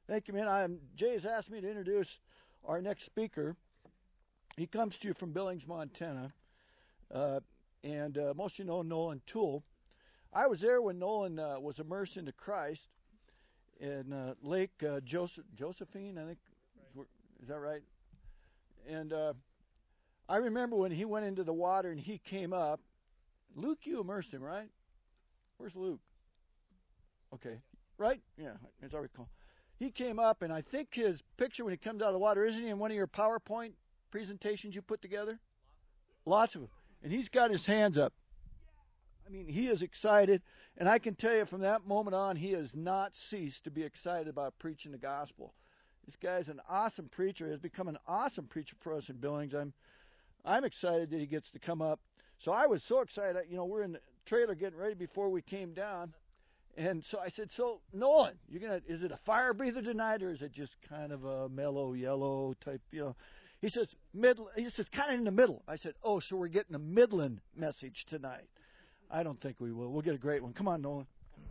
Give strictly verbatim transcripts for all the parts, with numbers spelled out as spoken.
Thank you, man. I'm, Jay has asked me to introduce our next speaker. He comes to you from Billings, Montana, uh, and uh, most of you know Nolan Toole. I was there when Nolan uh, was immersed into Christ in uh, Lake uh, Joseph, Josephine, I think. Is that right? And uh, I remember when he went into the water and he came up. Luke, you immersed him, right? Where's Luke? Okay. Right? Yeah, as I recall. He came up, and I think his picture when he comes out of the water, isn't he in one of your PowerPoint presentations you put together? Lots of them. And he's got his hands up. I mean, he is excited, and I can tell you from that moment on, he has not ceased to be excited about preaching the gospel. This guy's an awesome preacher. He has become an awesome preacher for us in Billings. I'm I'm excited that he gets to come up. So I was so excited. You know, we're in the trailer getting ready before we came down. And so I said, so, Nolan, you're gonna is it a fire breather tonight, or is it just kind of a mellow yellow type, you know? He says, mid, he says, kind of in the middle. I said, oh, so we're getting a Midland message tonight. I don't think we will. We'll get a great one. Come on, Nolan.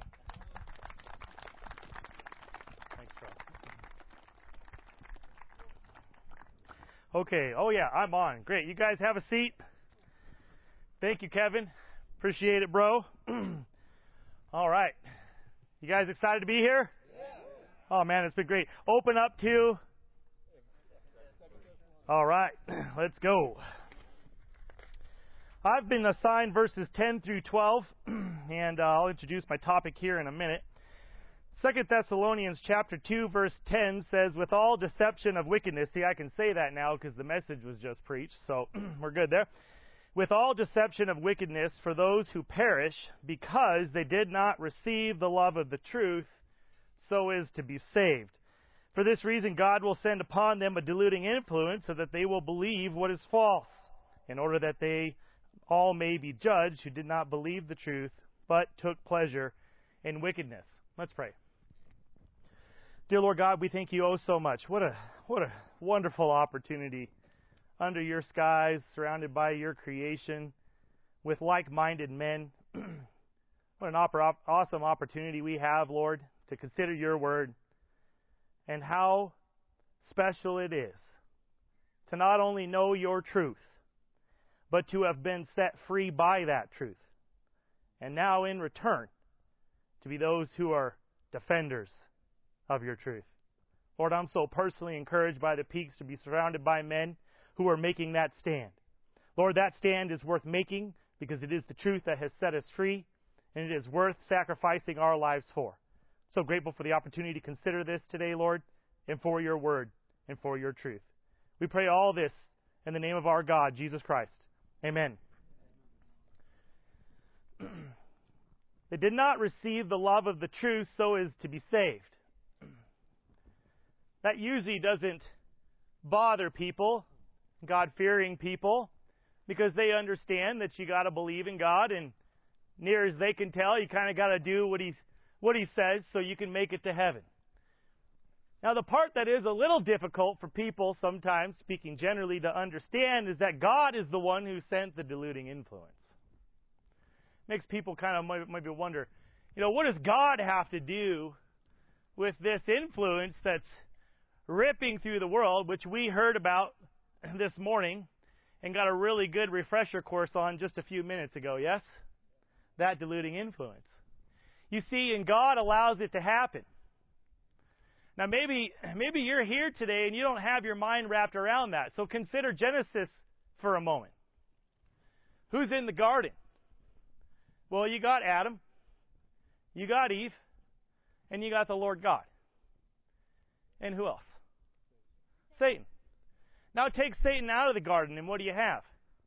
Thanks, Rob. Okay. Oh, yeah, I'm on. Great. You guys have a seat. Thank you, Kevin. Appreciate it, bro. All right. You guys excited to be here? Yeah. Oh, man, it's been great. Open up to... All right. Let's go. I've been assigned verses ten through twelve, and uh, I'll introduce my topic here in a minute. Second Thessalonians chapter two, verse ten says, with all deception of wickedness, see, I can say that now because the message was just preached, so we're good there. With all deception of wickedness for those who perish, because they did not receive the love of the truth, so as to be saved. For this reason, God will send upon them a deluding influence, so that they will believe what is false, in order that they all may be judged who did not believe the truth, but took pleasure in wickedness. Let's pray. Dear Lord God, we thank you oh so much. What a what a wonderful opportunity under your skies, surrounded by your creation, with like-minded men. What an op- awesome opportunity we have, Lord, to consider your word, and how special it is to not only know your truth, but to have been set free by that truth. And now in return, to be those who are defenders of your truth. Lord, I'm so personally encouraged by the peaks to be surrounded by men who are making that stand. Lord, that stand is worth making because it is the truth that has set us free, and it is worth sacrificing our lives for. So grateful for the opportunity to consider this today, Lord, and for your word and for your truth. We pray all this in the name of our God, Jesus Christ. Amen. They did not receive the love of the truth so as to be saved. That usually doesn't bother people, God-fearing people, because they understand that you got to believe in God, and near as they can tell, you kind of got to do what he what he says so you can make it to heaven. Now, the part that is a little difficult for people sometimes, speaking generally, to understand is that God is the one who sent the deluding influence. Makes people kind of maybe wonder, you know, what does God have to do with this influence that's ripping through the world, which we heard about this morning and got a really good refresher course on just a few minutes ago, yes? That deluding influence. You see, and God allows it to happen. Now, maybe maybe you're here today and you don't have your mind wrapped around that. So consider Genesis for a moment. Who's in the garden? Well, you got Adam, you got Eve, and you got the Lord God. And who else? Satan. Now take Satan out of the garden, and what do you have?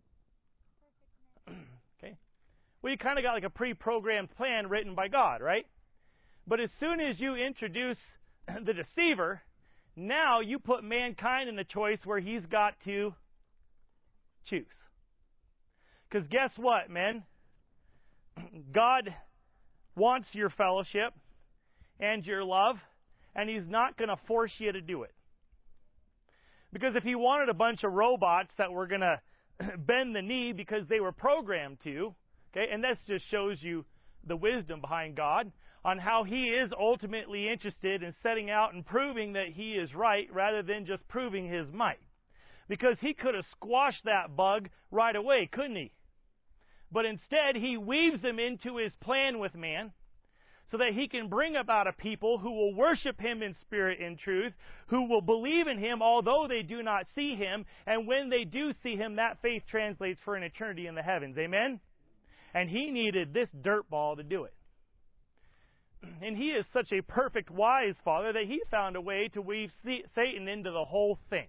Okay. Well, you kind of got like a pre-programmed plan written by God, right? But as soon as you introduce the deceiver, now you put mankind in the choice where he's got to choose. Because guess what, men? God wants your fellowship and your love, and he's not going to force you to do it. Because if he wanted a bunch of robots that were going to bend the knee because they were programmed to, okay, and this just shows you the wisdom behind God. on how he is ultimately interested in setting out and proving that he is right rather than just proving his might. Because he could have squashed that bug right away, couldn't he? But instead, he weaves them into his plan with man so that he can bring about a people who will worship him in spirit and truth, who will believe in him although they do not see him, and when they do see him, that faith translates for an eternity in the heavens. Amen? And he needed this dirtball to do it. And he is such a perfect, wise Father that he found a way to weave Satan into the whole thing.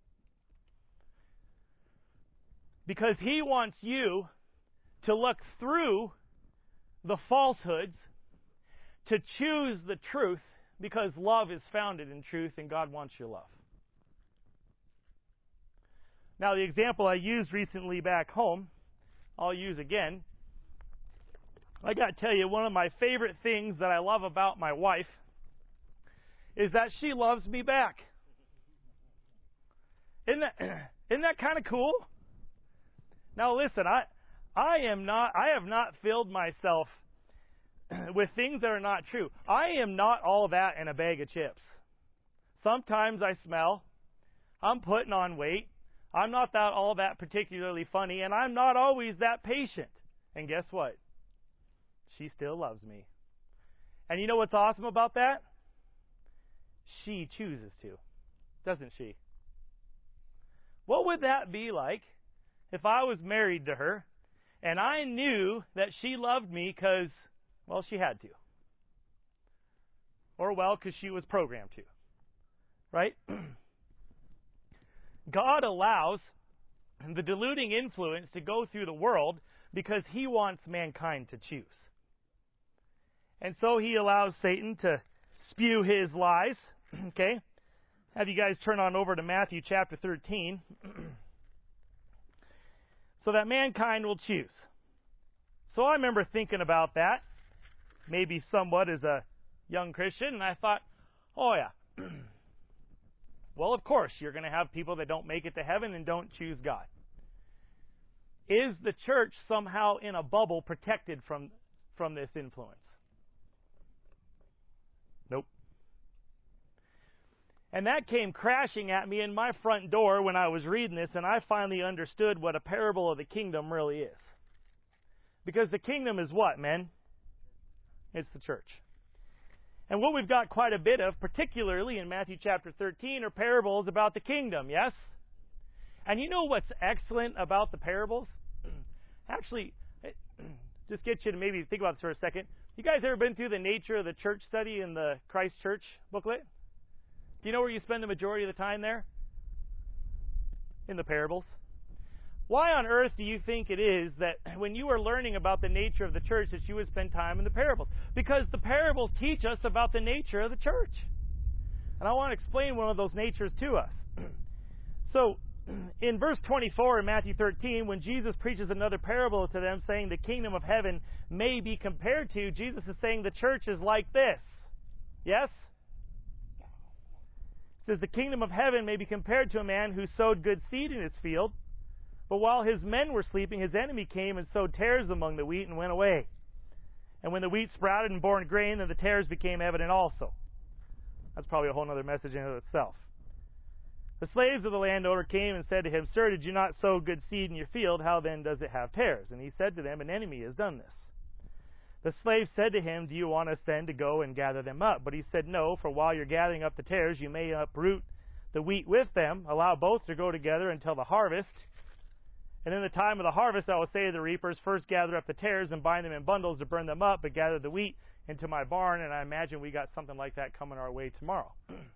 Because he wants you to look through the falsehoods to choose the truth, because love is founded in truth and God wants your love. Now, the example I used recently back home, I'll use again. I got to tell you, one of my favorite things that I love about my wife is that she loves me back. Isn't that, isn't that kind of cool? Now, listen, I I am not I have not filled myself with things that are not true. I am not all that in a bag of chips. Sometimes I smell. I'm putting on weight. I'm not that all that particularly funny, and I'm not always that patient. And guess what? She still loves me. And you know what's awesome about that? She chooses to, doesn't she? What would that be like if I was married to her and I knew that she loved me because, well, she had to. Or, well, because she was programmed to. Right? God allows the deluding influence to go through the world because he wants mankind to choose. And so he allows Satan to spew his lies. Okay? Have you guys turn on over to Matthew chapter thirteen. So that mankind will choose. So I remember thinking about that, maybe somewhat as a young Christian, and I thought, oh yeah, well, of course, you're going to have people that don't make it to heaven and don't choose God. Is the church somehow in a bubble protected from, from this influence? Nope. And that came crashing at me in my front door when I was reading this, and I finally understood what a parable of the kingdom really is. Because the kingdom is what, men? It's the church. And what we've got quite a bit of, particularly in Matthew chapter thirteen, are parables about the kingdom, yes? And you know what's excellent about the parables? Actually, just get you to maybe think about this for a second. You guys ever been through the nature of the church study in the Christ Church booklet? Do you know where you spend the majority of the time there? In the parables. Why on earth do you think it is that when you are learning about the nature of the church that you would spend time in the parables? Because the parables teach us about the nature of the church. And I want to explain one of those natures to us. So, in verse twenty-four in Matthew thirteen, when Jesus preaches another parable to them, saying the kingdom of heaven may be compared to, Jesus is saying the church is like this. Yes? It says the kingdom of heaven may be compared to a man who sowed good seed in his field. But while his men were sleeping, his enemy came and sowed tares among the wheat and went away. And when the wheat sprouted and bore grain, then the tares became evident also. That's probably a whole other message in and of itself. The slaves of the landowner came and said to him, Sir, did you not sow good seed in your field? How then does it have tares? And he said to them, An enemy has done this. The slaves said to him, Do you want us then to go and gather them up? But he said, No, for while you're gathering up the tares, you may uproot the wheat with them. Allow both to grow together until the harvest. And in the time of the harvest, I will say to the reapers, First gather up the tares and bind them in bundles to burn them up, but gather the wheat into my barn. And I imagine we got something like that coming our way tomorrow.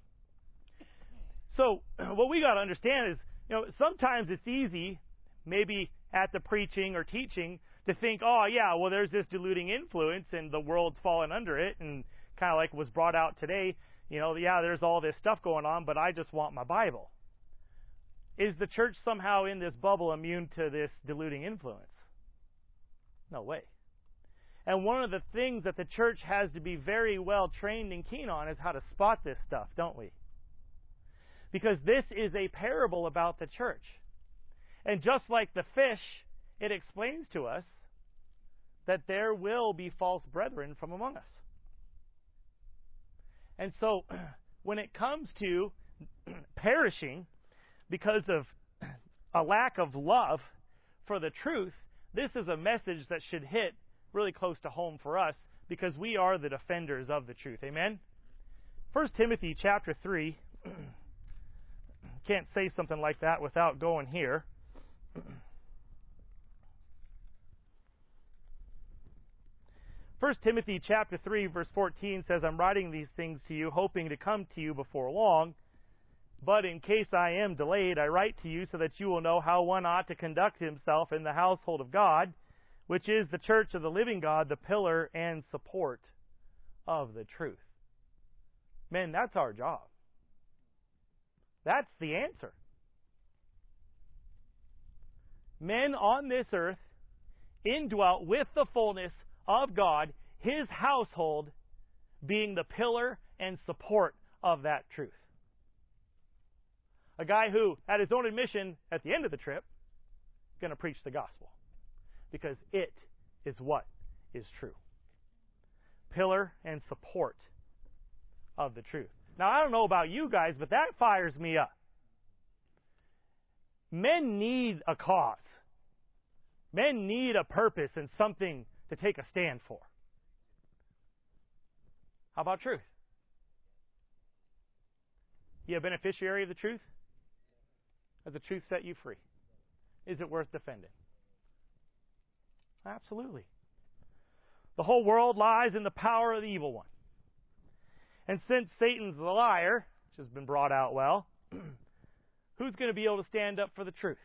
So what we got to understand is, you know, sometimes it's easy, maybe at the preaching or teaching, to think, oh, yeah, well, there's this deluding influence and the world's fallen under it, and kind of like was brought out today, you know, yeah, there's all this stuff going on, but I just want my Bible. Is the church somehow in this bubble immune to this deluding influence? No way. And one of the things that the church has to be very well trained and keen on is how to spot this stuff, don't we? Because this is a parable about the church. And just like the fish, it explains to us that there will be false brethren from among us. And so when it comes to perishing because of a lack of love for the truth, this is a message that should hit really close to home for us because we are the defenders of the truth. Amen? First Timothy chapter three. Can't say something like that without going here. First Timothy chapter three verse fourteen says, I'm writing these things to you, hoping to come to you before long. But in case I am delayed, I write to you so that you will know how one ought to conduct himself in the household of God, which is the church of the living God, the pillar and support of the truth. Men, that's our job. That's the answer. Men on this earth, indwelt with the fullness of God, His household being the pillar and support of that truth. A guy who, at his own admission, at the end of the trip, is going to preach the gospel. Because it is what is true. Pillar and support of the truth. Now, I don't know about you guys, but that fires me up. Men need a cause. Men need a purpose and something to take a stand for. How about truth? You a beneficiary of the truth? Has the truth set you free? Is it worth defending? Absolutely. The whole world lies in the power of the evil one. And since Satan's the liar, which has been brought out well, who's going to be able to stand up for the truth?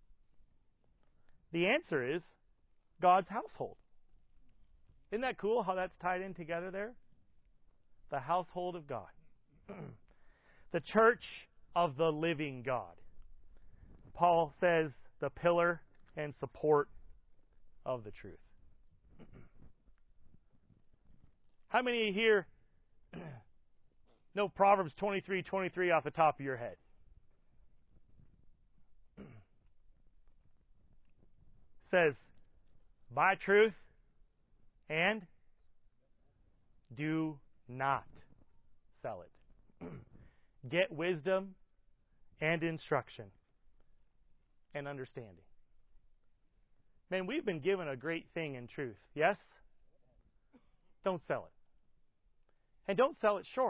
The answer is God's household. Isn't that cool how that's tied in together there? The household of God. The church of the living God. Paul says the pillar and support of the truth. How many of you here know Proverbs twenty-three twenty-three off the top of your head? Says, buy truth and do not sell it. Get wisdom and instruction and understanding. Man, we've been given a great thing in truth. Yes? Don't sell it. And don't sell it short.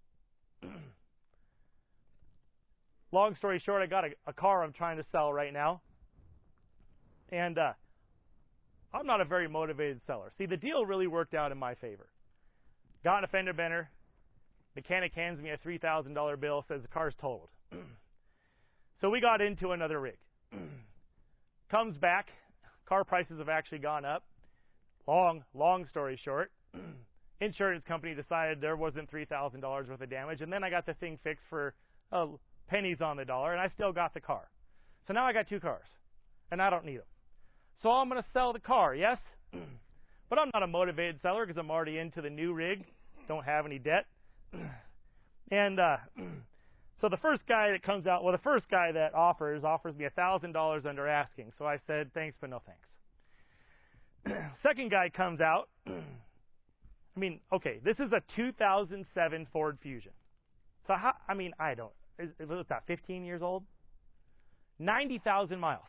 Long story short, I got a, a car I'm trying to sell right now. And uh, I'm not a very motivated seller. See, the deal really worked out in my favor. Got a fender bender. Mechanic hands me a three thousand dollars bill, says the car's totaled. So we got into another rig. Comes back. Car prices have actually gone up. Long, long story short, insurance company decided there wasn't three thousand dollars worth of damage, and then I got the thing fixed for uh, pennies on the dollar, and I still got the car. So now I got two cars, and I don't need them. So I'm going to sell the car, yes? But I'm not a motivated seller because I'm already into the new rig, don't have any debt. And uh, so the first guy that comes out, well, the first guy that offers, offers me one thousand dollars under asking. So I said, thanks, but no thanks. Second guy comes out. I mean, okay, this is a two thousand seven Ford Fusion. So, how, I mean, I don't, is, what's that, fifteen years old? ninety thousand miles.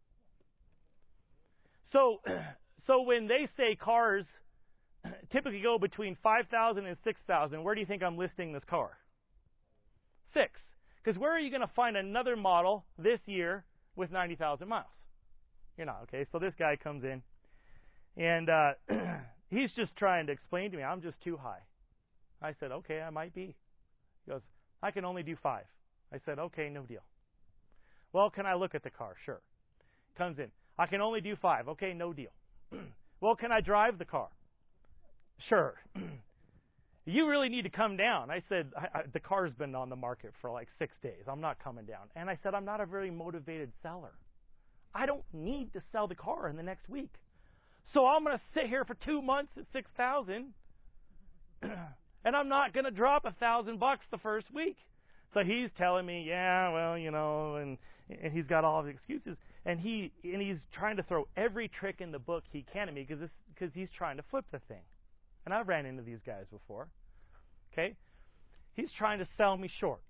So, so when they say cars typically go between five thousand and six thousand, where do you think I'm listing this car? Six. Because where are you going to find another model this year with ninety thousand miles? You're not, okay? So this guy comes in, and uh, he's just trying to explain to me, I'm just too high. I said, okay, I might be. He goes, I can only do five. I said, okay, no deal. Well, can I look at the car? Sure. Comes in. I can only do five. Okay, no deal. Well, can I drive the car? Sure. You really need to come down. I said, I, I, the car's been on the market for like six days. I'm not coming down. And I said, I'm not a very motivated seller. I don't need to sell the car in the next week. So I'm going to sit here for two months at six thousand dollars, and I'm not going to drop a thousand bucks the first week. So he's telling me, yeah, well, you know, and, and he's got all the excuses. And he and he's trying to throw every trick in the book he can at me because because he's trying to flip the thing. And I've ran into these guys before. Okay? He's trying to sell me short.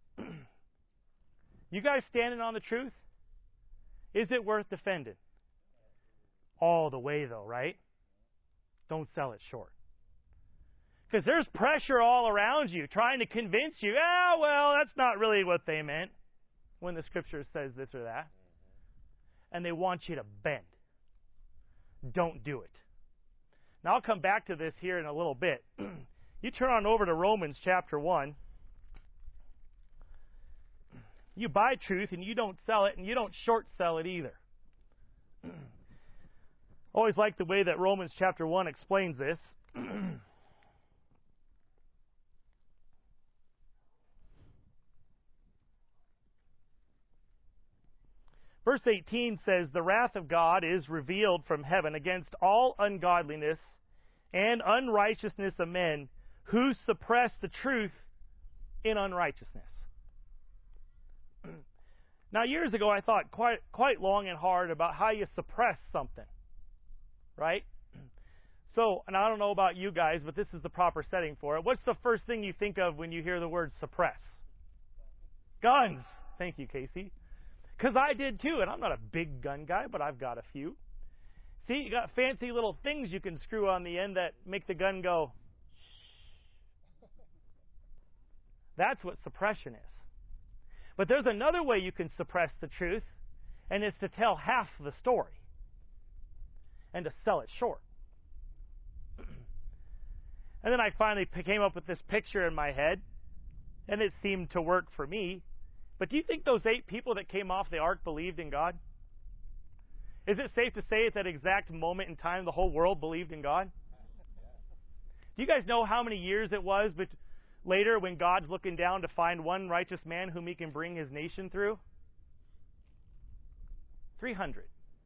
You guys standing on the truth? Is it worth defending? All the way, though, right? Don't sell it short. Because there's pressure all around you trying to convince you, ah, well, that's not really what they meant when the Scripture says this or that. And they want you to bend. Don't do it. Now, I'll come back to this here in a little bit. You turn on over to Romans chapter one. You buy truth and you don't sell it, and you don't short sell it either. Always like the way that Romans chapter one explains this. Verse eighteen says, "The wrath of God is revealed from heaven against all ungodliness and unrighteousness of men who suppress the truth in unrighteousness." Now, years ago, I thought quite quite long and hard about how you suppress something, right? So, and I don't know about you guys, but this is the proper setting for it. What's the first thing you think of when you hear the word suppress? Guns. Thank you, Casey. Because I did too, and I'm not a big gun guy, but I've got a few. See, you got fancy little things you can screw on the end that make the gun go. That's what suppression is. But there's another way you can suppress the truth, and it's to tell half the story and to sell it short. And then I finally came up with this picture in my head, and it seemed to work for me. But do you think those eight people that came off the ark believed in God? Is it safe to say at that exact moment in time the whole world believed in God? Do you guys know how many years it was but later when God's looking down to find one righteous man whom he can bring his nation through? three hundred.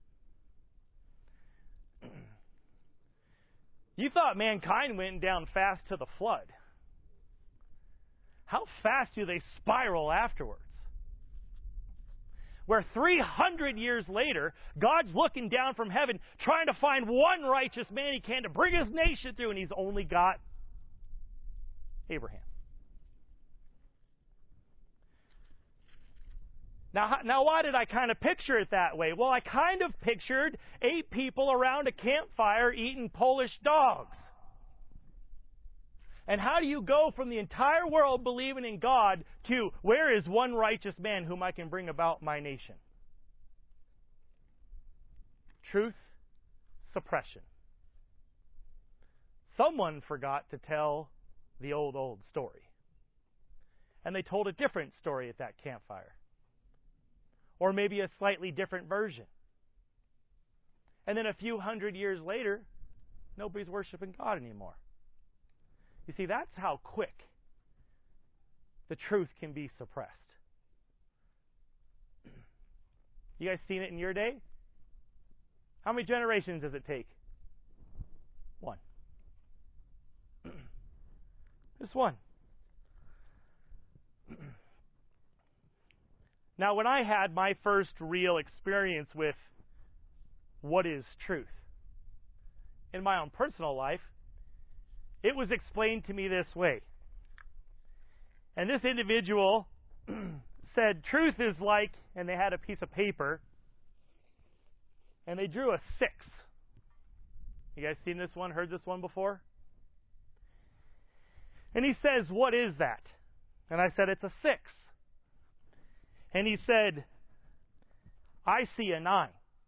You thought mankind went down fast to the flood. How fast do they spiral afterwards? Where three hundred years later, God's looking down from heaven trying to find one righteous man he can to bring his nation through, and he's only got Abraham. Now, now, why did I kind of picture it that way? Well, I kind of pictured eight people around a campfire eating Polish dogs. And how do you go from the entire world believing in God to where is one righteous man whom I can bring about my nation? Truth, suppression. Someone forgot to tell the old, old story. And they told a different story at that campfire. Or maybe a slightly different version. And then a few hundred years later, nobody's worshiping God anymore. You see, that's how quick the truth can be suppressed. You guys seen it in your day? How many generations does it take? One. Just one. Now, when I had my first real experience with what is truth in my own personal life, it was explained to me this way. And this individual said, truth is like, and they had a piece of paper, and they drew a six. You guys seen this one, heard this one before? And he says, what is that? And I said, it's a six. And he said, I see a nine.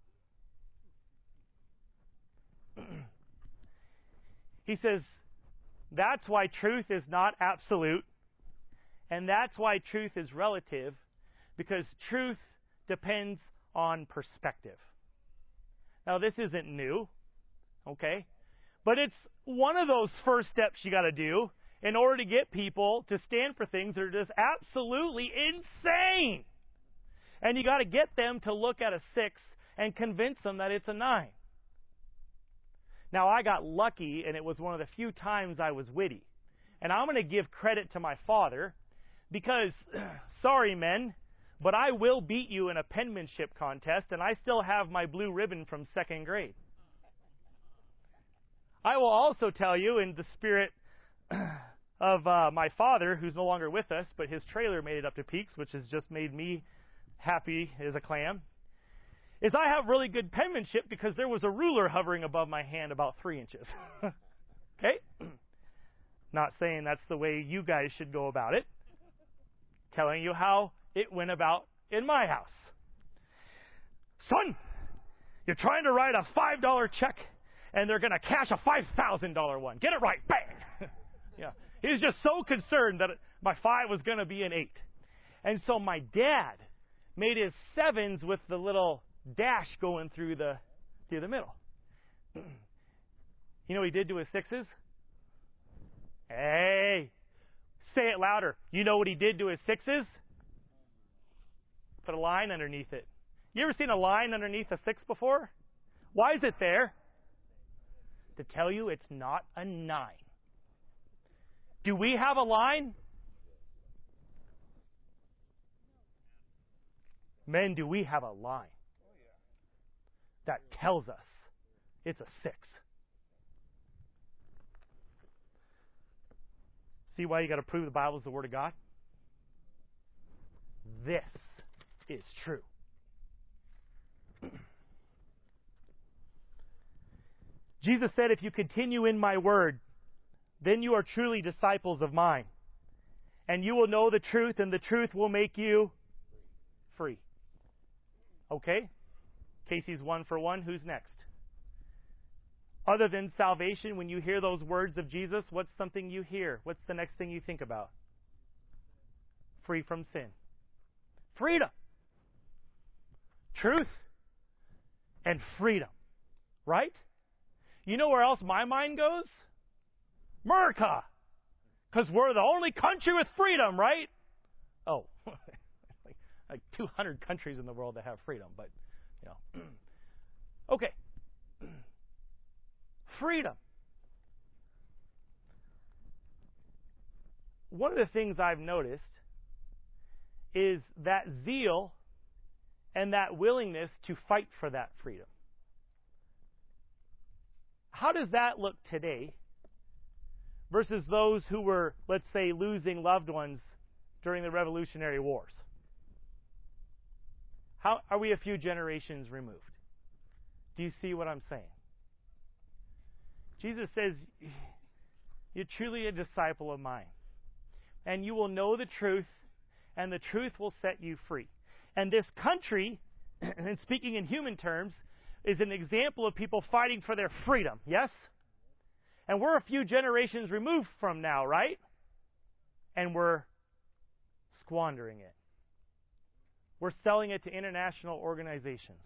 He says, that's why truth is not absolute, and that's why truth is relative, because truth depends on perspective. Now, this isn't new, okay? But it's one of those first steps you got to do in order to get people to stand for things that are just absolutely insane. And you got to get them to look at a six and convince them that it's a nine. Now, I got lucky, and it was one of the few times I was witty. And I'm going to give credit to my father because, sorry, men, but I will beat you in a penmanship contest, and I still have my blue ribbon from second grade. I will also tell you, in the spirit of uh, my father, who's no longer with us, but his trailer made it up to Peaks, which has just made me happy as a clam, is I have really good penmanship because there was a ruler hovering above my hand about three inches. Okay? Not saying that's the way you guys should go about it. Telling you how it went about in my house. Son, you're trying to write a five dollar check, and they're going to cash a five thousand dollars one. Get it right. Bang! Yeah. He was just so concerned that my five was going to be an eight. And so my dad made his sevens with the little dash going through the through the middle. You know what he did to his sixes? Hey, say it louder. You know what he did to his sixes? Put a line underneath it. You ever seen a line underneath a six before? Why is it there? To tell you it's not a nine. Do we have a line? Men, do we have a line that tells us it's a six? See why you got to prove the Bible is the Word of God? This is true. Jesus said, if you continue in my word, then you are truly disciples of mine. And you will know the truth, and the truth will make you free. Okay? Casey's one for one. Who's next? Other than salvation, when you hear those words of Jesus, what's something you hear? What's the next thing you think about? Free from sin. Freedom. Truth and freedom. Right? You know where else my mind goes? America. Because we're the only country with freedom, right? Oh, like, like two hundred countries in the world that have freedom, but, you know. Okay. Freedom. One of the things I've noticed is that zeal and that willingness to fight for that freedom. How does that look today versus those who were, let's say, losing loved ones during the Revolutionary Wars? How are we a few generations removed? Do you see what I'm saying? Jesus says, you're truly a disciple of mine. And you will know the truth, and the truth will set you free. And this country, and speaking in human terms, is an example of people fighting for their freedom, yes? And we're a few generations removed from now, right? And we're squandering it. We're selling it to international organizations,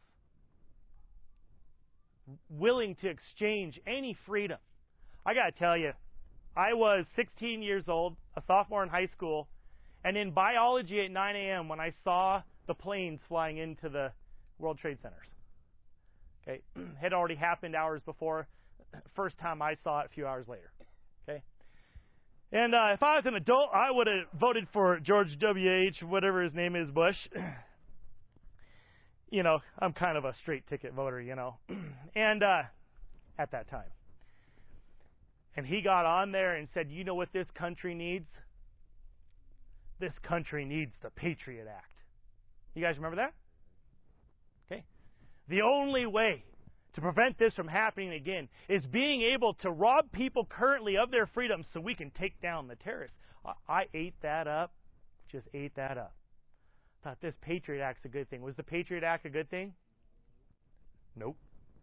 willing to exchange any freedom. I got to tell you, I was sixteen years old, a sophomore in high school, and in biology at nine a.m. when I saw the planes flying into the World Trade Centers. Okay, had already happened hours before. First time I saw it a few hours later. Okay, and uh, if I was an adult, I would have voted for George W H, whatever his name is, Bush. You know, I'm kind of a straight ticket voter, you know. And uh, at that time. And he got on there and said, you know what this country needs? This country needs the Patriot Act. You guys remember that? Okay. The only way to prevent this from happening again is being able to rob people currently of their freedom so we can take down the terrorists. I, I ate that up. Just ate that up. Thought this Patriot Act's a good thing. Was the Patriot Act a good thing? Nope.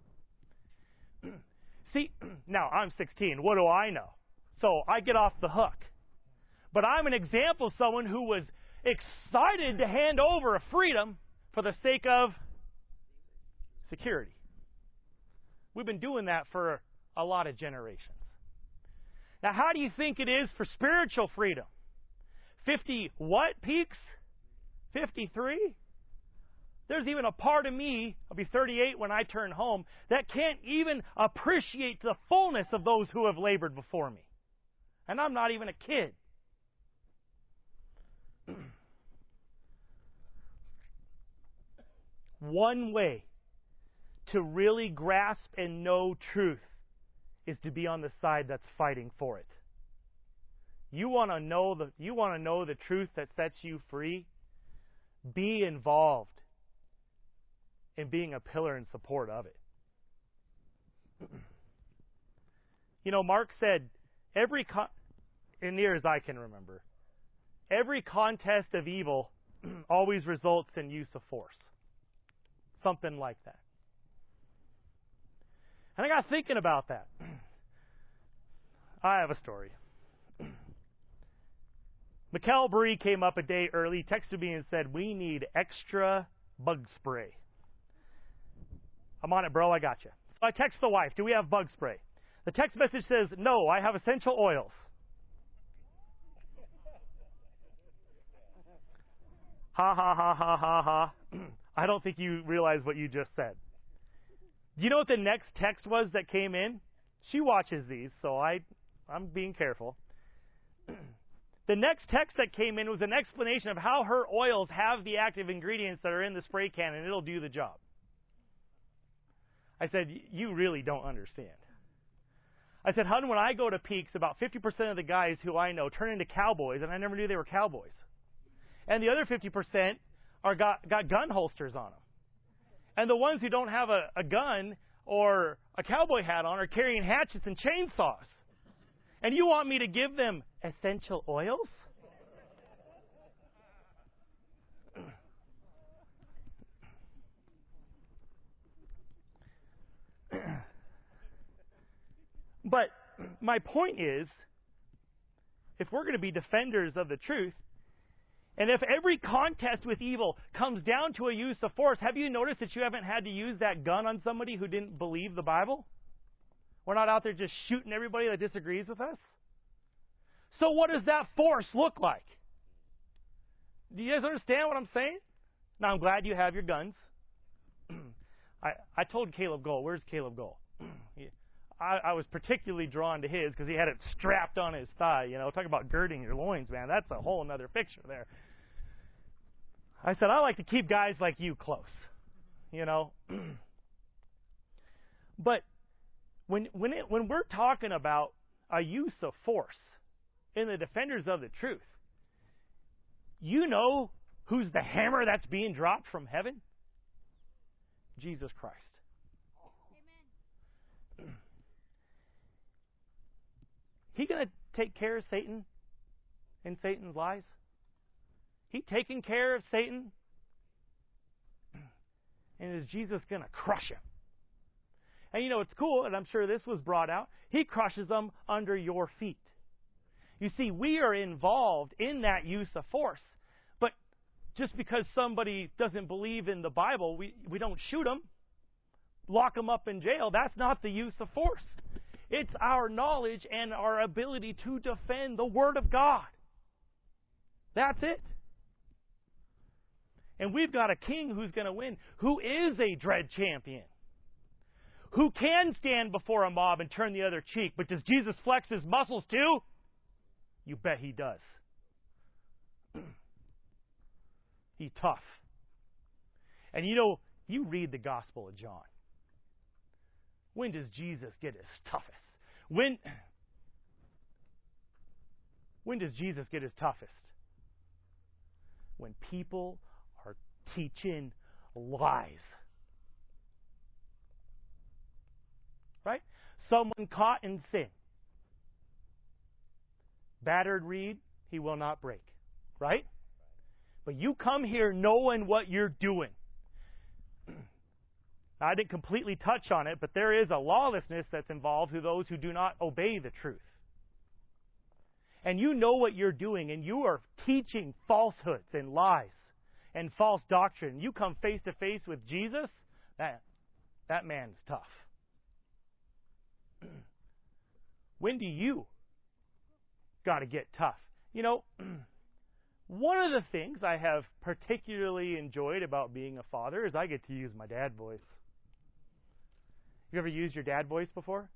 See, now I'm sixteen. What do I know? So I get off the hook. But I'm an example of someone who was excited to hand over a freedom for the sake of security. We've been doing that for a lot of generations. Now, how do you think it is for spiritual freedom? fifty what peaks? fifty-three? There's even a part of me, I'll be thirty-eight when I turn home, that can't even appreciate the fullness of those who have labored before me. And I'm not even a kid. One way to really grasp and know truth is to be on the side that's fighting for it. You want to know the you want to know the truth that sets you free? Be involved in being a pillar and support of it. You know, Mark said, every con- in near as I can remember, every contest of evil always results in use of force. Something like that. And I got thinking about that. I have a story. Mikkel Bree came up a day early, texted me and said, we need extra bug spray. I'm on it, bro. I got you. So I text the wife, do we have bug spray? The text message says, no, I have essential oils. Ha, ha, ha, ha, ha, ha. I don't think you realize what you just said. Do you know what the next text was that came in? She watches these, so I, I'm being careful. The next text that came in was an explanation of how her oils have the active ingredients that are in the spray can, and it'll do the job. I said, you really don't understand. I said, hun, when I go to Peaks, about fifty percent of the guys who I know turn into cowboys, and I never knew they were cowboys. And the other fifty percent are got, got gun holsters on them. And the ones who don't have a, a gun or a cowboy hat on are carrying hatchets and chainsaws. And you want me to give them essential oils? But my point is, if we're going to be defenders of the truth, and if every contest with evil comes down to a use of force, have you noticed that you haven't had to use that gun on somebody who didn't believe the Bible? We're not out there just shooting everybody that disagrees with us. So what does that force look like? Do you guys understand what I'm saying? Now, I'm glad you have your guns. I, I told Caleb Gold, where's Caleb Gold? I, I was particularly drawn to his because he had it strapped on his thigh. You know, talk about girding your loins, man. That's a whole other picture there. I said, I like to keep guys like you close, you know. But when when it, when we're talking about a use of force in the defenders of the truth, you know who's the hammer that's being dropped from heaven? Jesus Christ. Amen. He going to take care of Satan and Satan's lies? He taking care of Satan? And is Jesus going to crush him? And you know, it's cool, and I'm sure this was brought out. He crushes them under your feet. You see, we are involved in that use of force. But just because somebody doesn't believe in the Bible, we, we don't shoot them, lock them up in jail. That's not the use of force. It's our knowledge and our ability to defend the Word of God. That's it. And we've got a king who's going to win, who is a dread champion, who can stand before a mob and turn the other cheek. But does Jesus flex his muscles too? You bet he does. He's tough. And you know, you read the Gospel of John. When does Jesus get his toughest? When, when does Jesus get his toughest? When people are teaching lies. Right? Someone caught in sin. Battered reed, he will not break. Right? But you come here knowing what you're doing. I didn't completely touch on it, but there is a lawlessness that's involved to those who do not obey the truth. And you know what you're doing, and you are teaching falsehoods and lies and false doctrine. You come face to face with Jesus, that, that man's tough. When do you got to get tough? You know, one of the things I have particularly enjoyed about being a father is I get to use my dad voice. You ever used your dad voice before?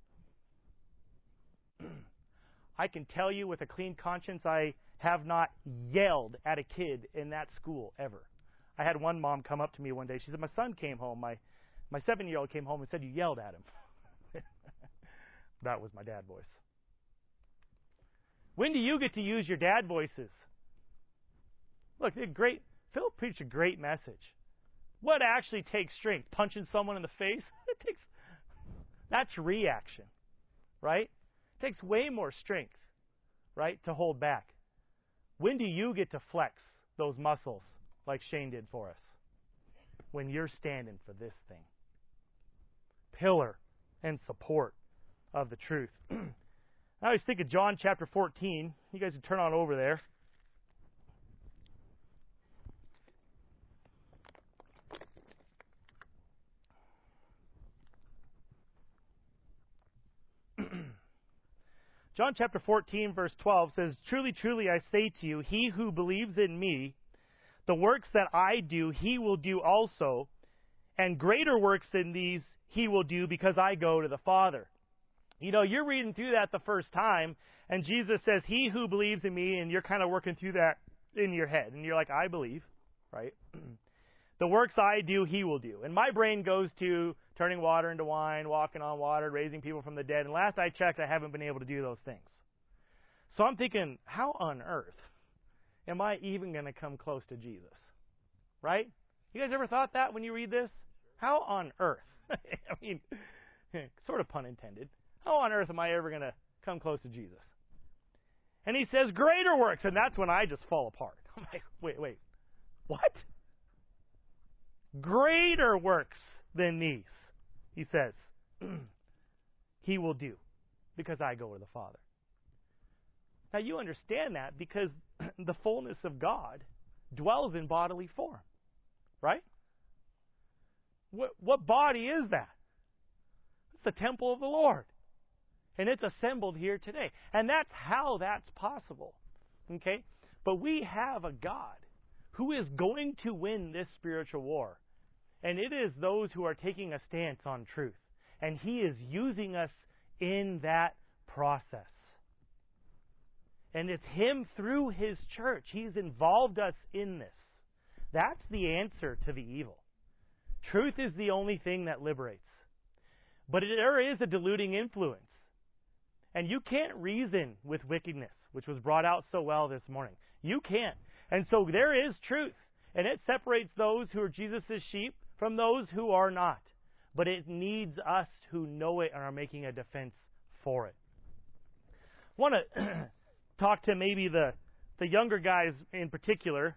I can tell you with a clean conscience, I have not yelled at a kid in that school ever. I had one mom come up to me one day. She said, my son came home. My, my seven-year-old came home and said, you yelled at him. That was my dad voice. When do you get to use your dad voices? Look, they're great. Philip preached a great message. What actually takes strength? Punching someone in the face? It takes, that's reaction, right? It takes way more strength, right, to hold back. When do you get to flex those muscles like Shane did for us? When you're standing for this thing. Pillar and support of the truth. I always think of John chapter fourteen. You guys can turn on over there. John chapter fourteen, verse twelve says, "Truly, truly, I say to you, he who believes in me, the works that I do, he will do also, and greater works than these he will do, because I go to the Father." You know, you're reading through that the first time, and Jesus says, "He who believes in me," and you're kind of working through that in your head, and you're like, "I believe," right? "The works I do, he will do." And my brain goes to turning water into wine, walking on water, raising people from the dead. And last I checked, I haven't been able to do those things. So I'm thinking, how on earth am I even going to come close to Jesus? Right? You guys ever thought that when you read this? How on earth? I mean, sort of pun intended. How on earth am I ever going to come close to Jesus? And he says, "Greater works." And that's when I just fall apart. I'm like, wait, wait. What? "Greater works than these," he says, "he will do, because I go to the Father." Now you understand that because the fullness of God dwells in bodily form, right? What, what body is that? It's the temple of the Lord. And it's assembled here today. And that's how that's possible. Okay? But we have a God who is going to win this spiritual war. And it is those who are taking a stance on truth. And He is using us in that process. And it's Him through His church. He's involved us in this. That's the answer to the evil. Truth is the only thing that liberates. But there is a diluting influence. And you can't reason with wickedness, which was brought out so well this morning. You can't. And so there is truth. And it separates those who are Jesus' sheep from those who are not. But it needs us who know it and are making a defense for it. I want to talk to maybe the, the younger guys in particular.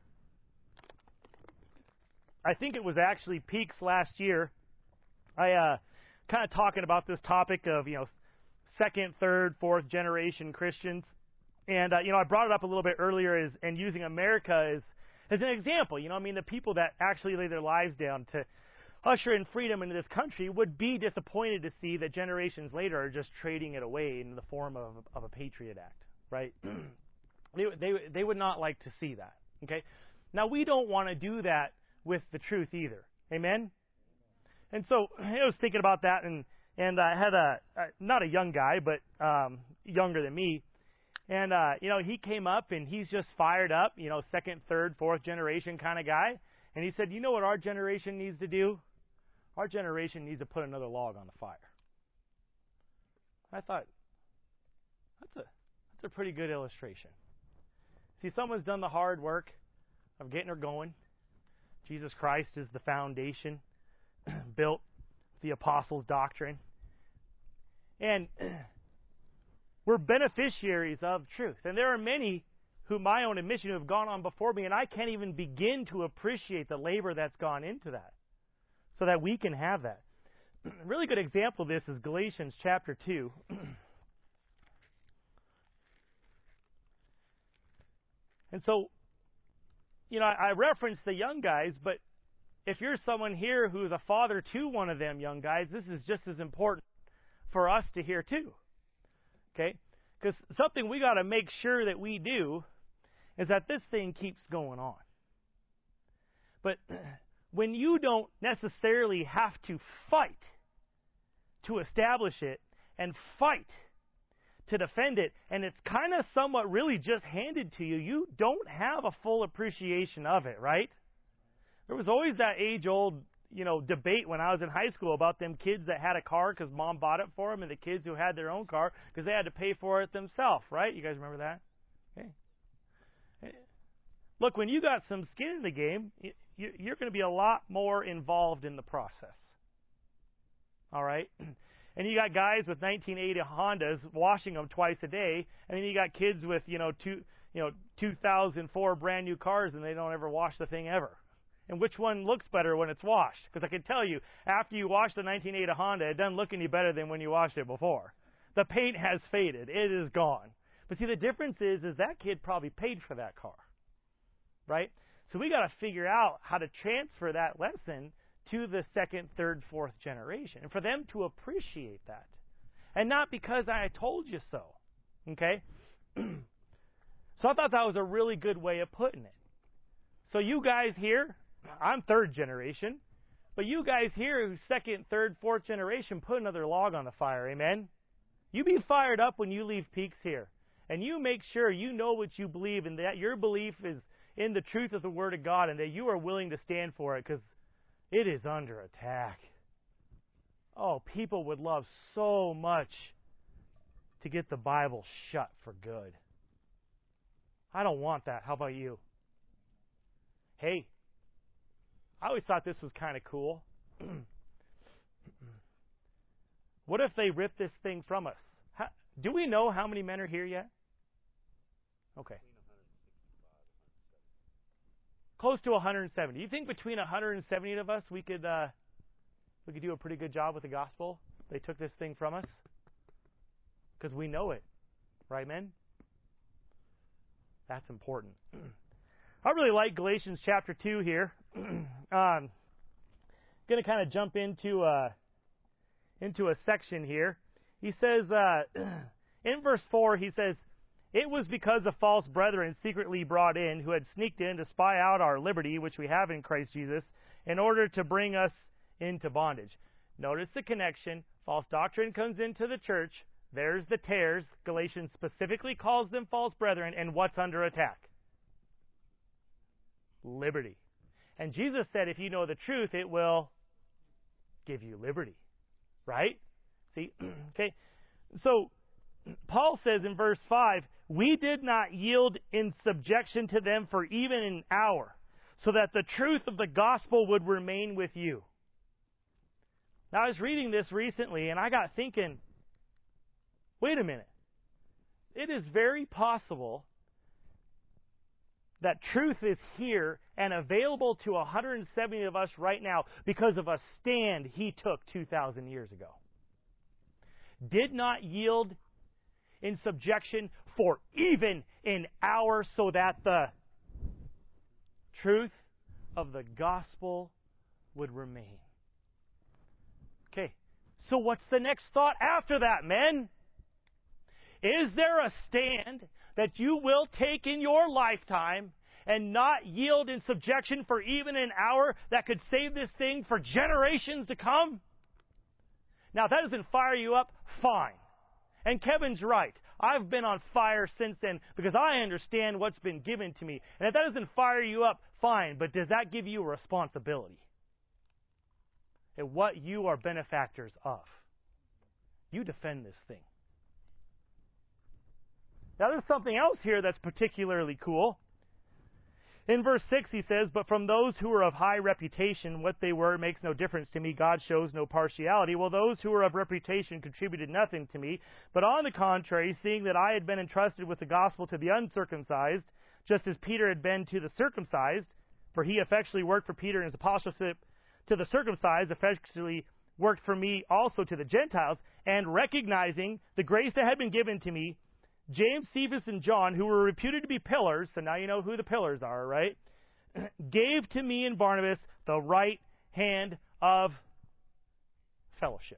I think it was actually Peaks last year. I uh, kind of talking about this topic of, you know, second, third, fourth generation Christians. And, uh, you know, I brought it up a little bit earlier as, and using America as, as an example. You know, I mean, the people that actually lay their lives down to usher in freedom into this country would be disappointed to see that generations later are just trading it away in the form of, of a Patriot Act, right? they, they, they would not like to see that, okay? Now, we don't want to do that with the truth either. Amen? And so I was thinking about that, and And I had a, a, not a young guy, but um, younger than me. And, uh, you know, he came up and he's just fired up, you know, second, third, fourth generation kind of guy. And he said, "You know what our generation needs to do? Our generation needs to put another log on the fire." I thought, that's a, that's a pretty good illustration. See, someone's done the hard work of getting her going. Jesus Christ is the foundation built the apostles' doctrine. And we're beneficiaries of truth. And there are many who, my own admission, who have gone on before me, and I can't even begin to appreciate the labor that's gone into that so that we can have that. A really good example of this is Galatians chapter two. And so, you know, I, I referenced the young guys, but if you're someone here who's a father to one of them young guys, this is just as important for us to hear too. Okay? Because something we got to make sure that we do is that this thing keeps going on. But when you don't necessarily have to fight to establish it and fight to defend it, and it's kind of somewhat really just handed to you, you don't have a full appreciation of it, right? There was always that age-old you know, debate when I was in high school about them kids that had a car because mom bought it for them, and the kids who had their own car because they had to pay for it themselves, right? You guys remember that? Okay. Look, when you got some skin in the game, you're going to be a lot more involved in the process. All right? And you got guys with nineteen eighty Hondas washing them twice a day, and then you got kids with, you know, two, you know, two thousand four brand new cars, and they don't ever wash the thing ever. And which one looks better when it's washed? Because I can tell you, after you wash the nineteen eighty Honda, it doesn't look any better than when you washed it before. The paint has faded. It is gone. But see, the difference is, is that kid probably paid for that car, right? So we got to figure out how to transfer that lesson to the second, third, fourth generation, and for them to appreciate that, and not because I told you so. Okay. So I thought that was a really good way of putting it. So you guys here, I'm third generation, but you guys here who's second, third, fourth generation, put another log on the fire, amen? You be fired up when you leave Peaks here, and you make sure you know what you believe, and that your belief is in the truth of the Word of God, and that you are willing to stand for it, because it is under attack. Oh, people would love so much to get the Bible shut for good. I don't want that. How about you? Hey, I always thought this was kind of cool. What if they rip this thing from us? How, do we know how many men are here yet? Okay. Close to one hundred seventy. Do you think between one hundred seventy of us we could uh, we could do a pretty good job with the gospel? They took this thing from us because we know it, right, men? That's important. I really like Galatians chapter two here. um, going to kind of jump into uh, into a section here. He says uh, in verse four, he says, "It was because of false brethren secretly brought in, who had sneaked in to spy out our liberty, which we have in Christ Jesus, in order to bring us into bondage." Notice the connection. False doctrine comes into the church. There's the tares. Galatians specifically calls them false brethren. And what's under attack? Liberty. And Jesus said, if you know the truth, it will give you liberty. Right? See? Okay. So, Paul says in verse five, "We did not yield in subjection to them for even an hour, so that the truth of the gospel would remain with you." Now, I was reading this recently, and I got thinking, wait a minute. It is very possible that truth is here and available to one hundred seventy of us right now because of a stand he took two thousand years ago. Did not yield in subjection for even an hour, so that the truth of the gospel would remain. Okay, so what's the next thought after that, men? Is there a stand that you will take in your lifetime and not yield in subjection for even an hour that could save this thing for generations to come? Now, if that doesn't fire you up, fine. And Kevin's right. I've been on fire since then because I understand what's been given to me. And if that doesn't fire you up, fine. But does that give you a responsibility? And what you are benefactors of. You defend this thing. Now, there's something else here that's particularly cool. In verse six, he says, "But from those who are of high reputation, what they were makes no difference to me. God shows no partiality. Well, those who were of reputation contributed nothing to me. But on the contrary, seeing that I had been entrusted with the gospel to the uncircumcised, just as Peter had been to the circumcised, for he effectually worked for Peter in his apostleship to the circumcised, effectually worked for me also to the Gentiles, and recognizing the grace that had been given to me, James, Cephas, and John, who were reputed to be pillars," so now you know who the pillars are, right? "gave to me and Barnabas the right hand of fellowship."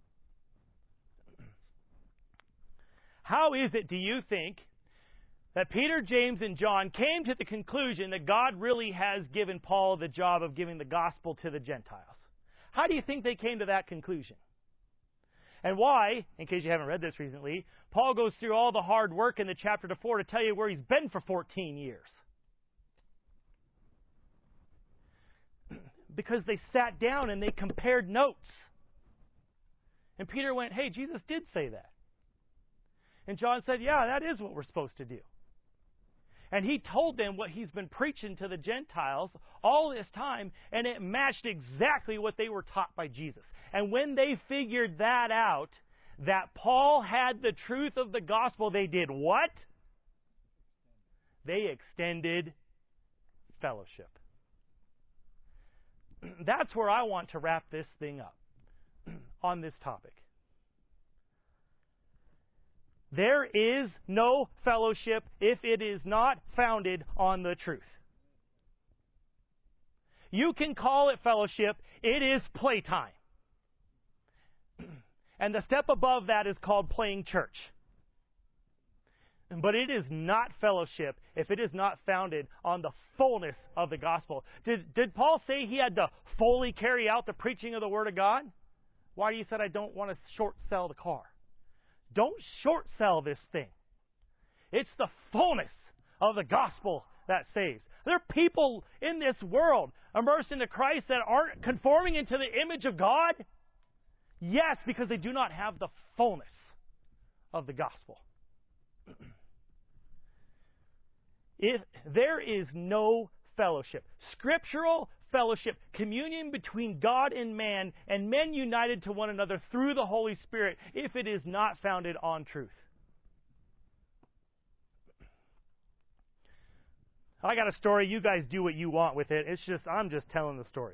How is it, do you think, that Peter, James, and John came to the conclusion that God really has given Paul the job of giving the gospel to the Gentiles? How do you think they came to that conclusion? And why, in case you haven't read this recently, Paul goes through all the hard work in the chapter to four to tell you where he's been for fourteen years. because they sat down and they compared notes. And Peter went, hey, Jesus did say that. And John said, yeah, that is what we're supposed to do. And he told them what he's been preaching to the Gentiles all this time, and it matched exactly what they were taught by Jesus. And when they figured that out, that Paul had the truth of the gospel, they did what? They extended fellowship. That's where I want to wrap this thing up on this topic. There is no fellowship if it is not founded on the truth. You can call it fellowship. It is playtime. And the step above that is called playing church. But it is not fellowship if it is not founded on the fullness of the gospel. Did, did Paul say he had to fully carry out the preaching of the Word of God? Why you said I don't want to short sell the car? Don't short sell this thing. It's the fullness of the gospel that saves. There are people in this world immersed into Christ that aren't conforming into the image of God. Yes, because they do not have the fullness of the gospel. If there is no fellowship, scriptural fellowship, communion between God and man, and men united to one another through the Holy Spirit, if it is not founded on truth. I got a story. You guys do what you want with it. It's just, I'm just telling the story.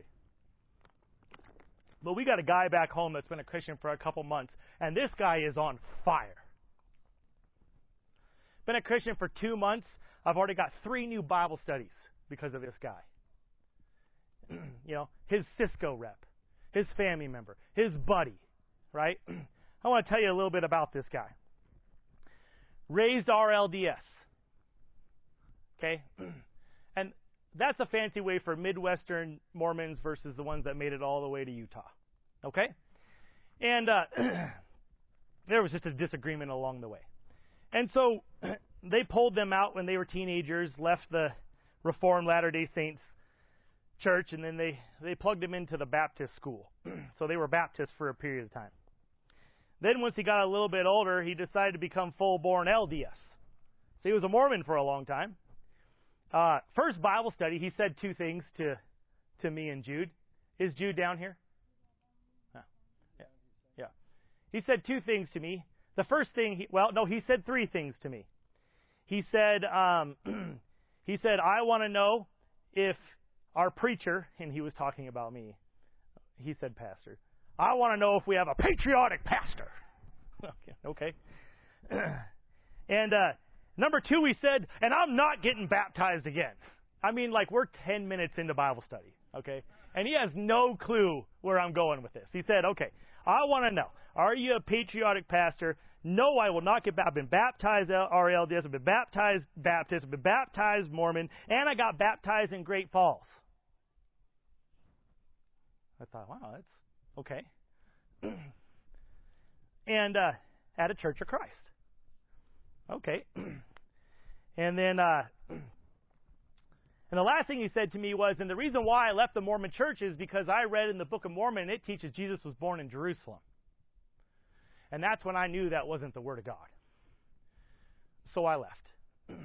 But we got a guy back home that's been a Christian for a couple months, and this guy is on fire. Been a Christian for two months. I've already got three new Bible studies because of this guy. You know, his Cisco rep, his family member, his buddy, right? I want to tell you a little bit about this guy. Raised R L D S. Okay? And that's a fancy way for Midwestern Mormons versus the ones that made it all the way to Utah. Okay? And uh, there was just a disagreement along the way. And so they pulled them out when they were teenagers, left the Reformed Latter-day Saints church, and then they, they plugged him into the Baptist school. So they were Baptists for a period of time. Then once he got a little bit older, he decided to become full-born L D S. So he was a Mormon for a long time. Uh, first Bible study, he said two things to to me and Jude. Is Jude down here? Oh, yeah, yeah. He said two things to me. The first thing, he, well, no, he said three things to me. He said, um, he said, I want to know if our preacher, and he was talking about me, he said pastor, I want to know if we have a patriotic pastor. Okay. okay. And uh, number two, he said, and I'm not getting baptized again. I mean, like, we're ten minutes into Bible study, okay? And he has no clue where I'm going with this. He said, okay, I want to know, are you a patriotic pastor? No, I will not get baptized. I've been baptized R L D S, I've been baptized Baptist, I've been baptized Mormon, and I got baptized in Great Falls. I thought, wow, that's okay. And uh, at a Church of Christ. Okay. And then, uh, and the last thing he said to me was, and the reason why I left the Mormon church is because I read in the Book of Mormon, and it teaches Jesus was born in Jerusalem. And that's when I knew that wasn't the Word of God. So I left.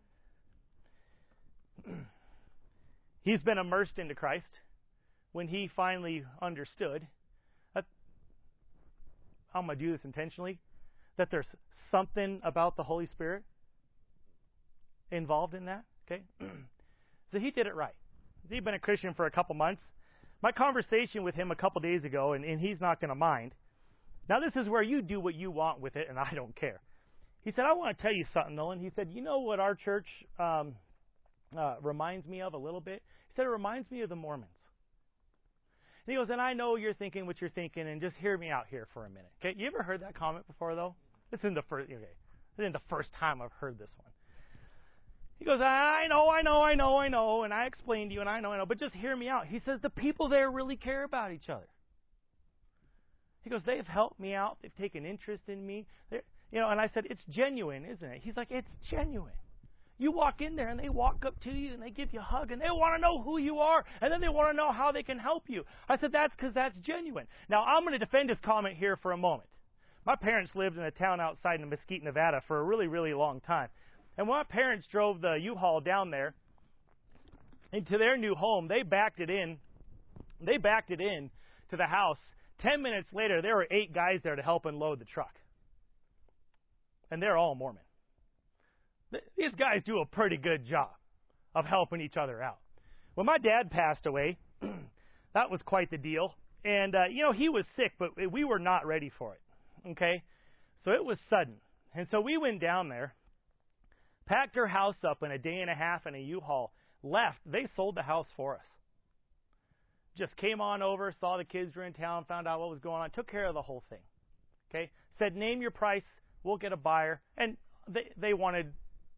He's been immersed into Christ. When he finally understood, that, I'm going to do this intentionally, that there's something about the Holy Spirit involved in that, okay? So he did it right. He's been a Christian for a couple months. My conversation with him a couple days ago, and, and he's not going to mind. Now, this is where you do what you want with it, and I don't care. He said, I want to tell you something, Nolan. He said, you know what our church um, uh, reminds me of a little bit? He said, it reminds me of the Mormons. And he goes, and I know you're thinking what you're thinking, and just hear me out here for a minute. Okay, you ever heard that comment before, though? This isn't the first. Okay, this isn't the first time I've heard this one. He goes, I know, I know, I know, I know, and I explained to you, and I know, I know, but just hear me out. He says the people there really care about each other. He goes, they've helped me out. They've taken interest in me. They're, you know, and I said, it's genuine, isn't it? He's like, it's genuine. You walk in there and they walk up to you and they give you a hug and they want to know who you are and then they want to know how they can help you. I said, that's because that's genuine. Now, I'm going to defend his comment here for a moment. My parents lived in a town outside of Mesquite, Nevada for a really, really long time. And when my parents drove the U-Haul down there into their new home, they backed it in. They backed it in to the house. Ten minutes later, there were eight guys there to help unload the truck. And they're all Mormon. These guys do a pretty good job of helping each other out. When my dad passed away, that was quite the deal. And, uh, you know, he was sick, but we were not ready for it. Okay? So it was sudden. And so we went down there, packed her house up in a day and a half in a U-Haul, left. They sold the house for us. Just came on over, saw the kids were in town, found out what was going on, took care of the whole thing. Okay? Said, name your price, we'll get a buyer. And they, they wanted...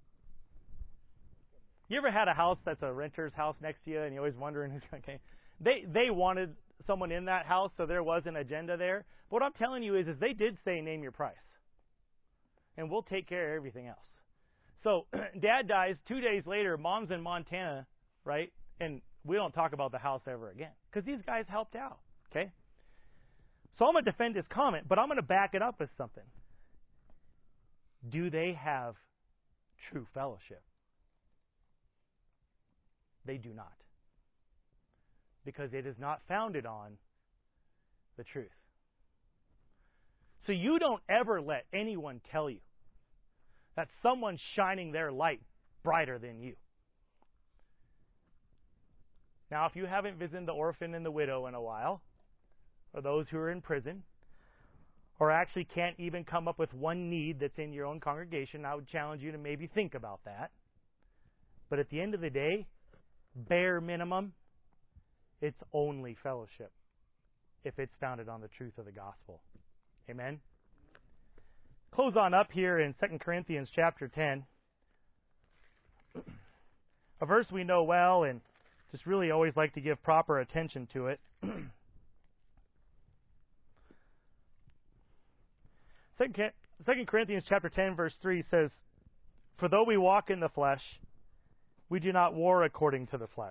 You ever had a house that's a renter's house next to you and you're always wondering, okay, they they wanted someone in that house, so there was an agenda there. But what I'm telling you is, is they did say name your price. And we'll take care of everything else. So Dad dies. Two days later, Mom's in Montana, right? And we don't talk about the house ever again because these guys helped out, okay? So I'm going to defend his comment, but I'm going to back it up with something. Do they have true fellowship? They do not. Because it is not founded on the truth. So you don't ever let anyone tell you that someone's shining their light brighter than you. Now, if you haven't visited the orphan and the widow in a while, or those who are in prison, or actually can't even come up with one need that's in your own congregation, I would challenge you to maybe think about that. But at the end of the day, bare minimum, it's only fellowship if it's founded on the truth of the gospel. Amen? Close on up here in Second Corinthians chapter ten. A verse we know well and just really always like to give proper attention to it. Second Corinthians chapter ten verse three says, "For though we walk in the flesh, we do not war according to the flesh.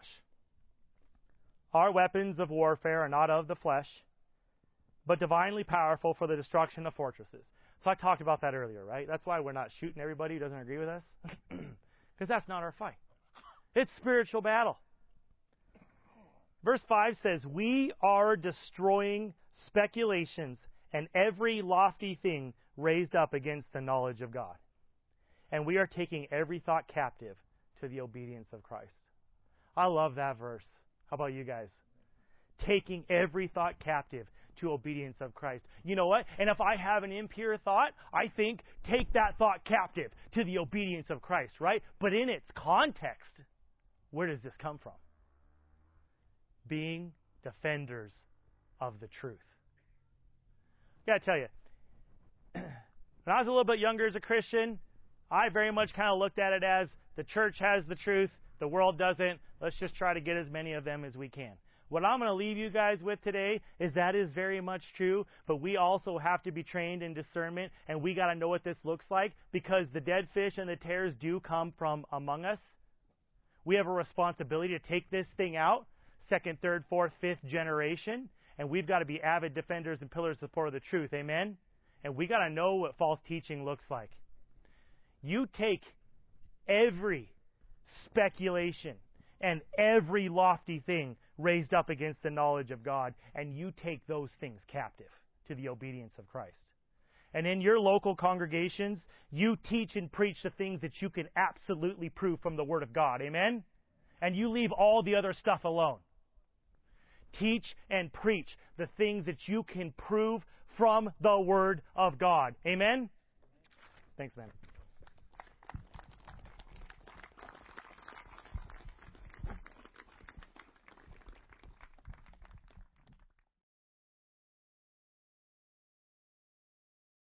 Our weapons of warfare are not of the flesh, but divinely powerful for the destruction of fortresses." So I talked about that earlier, right? That's why we're not shooting everybody who doesn't agree with us. Because that's not our fight. It's spiritual battle. Verse five says, "We are destroying speculations and every lofty thing raised up against the knowledge of God. And we are taking every thought captive to the obedience of Christ." I love that verse. How about you guys? Taking every thought captive to obedience of Christ. You know what? And if I have an impure thought, I think, take that thought captive to the obedience of Christ, right? But in its context, where does this come from? Being defenders of the truth. I gotta tell you, when I was a little bit younger as a Christian, I very much kind of looked at it as the church has the truth, the world doesn't. Let's just try to get as many of them as we can. What I'm going to leave you guys with today is that is very much true, but we also have to be trained in discernment, and we got to know what this looks like, because the dead fish and the tares do come from among us. We have a responsibility to take this thing out, second, third, fourth, fifth generation, and we've got to be avid defenders and pillars of support of the truth. Amen? And we got to know what false teaching looks like. You take every speculation and every lofty thing raised up against the knowledge of God, and you take those things captive to the obedience of Christ. And in your local congregations, you teach and preach the things that you can absolutely prove from the Word of God. Amen? And you leave all the other stuff alone. Teach and preach the things that you can prove from the Word of God. Amen? Thanks, man.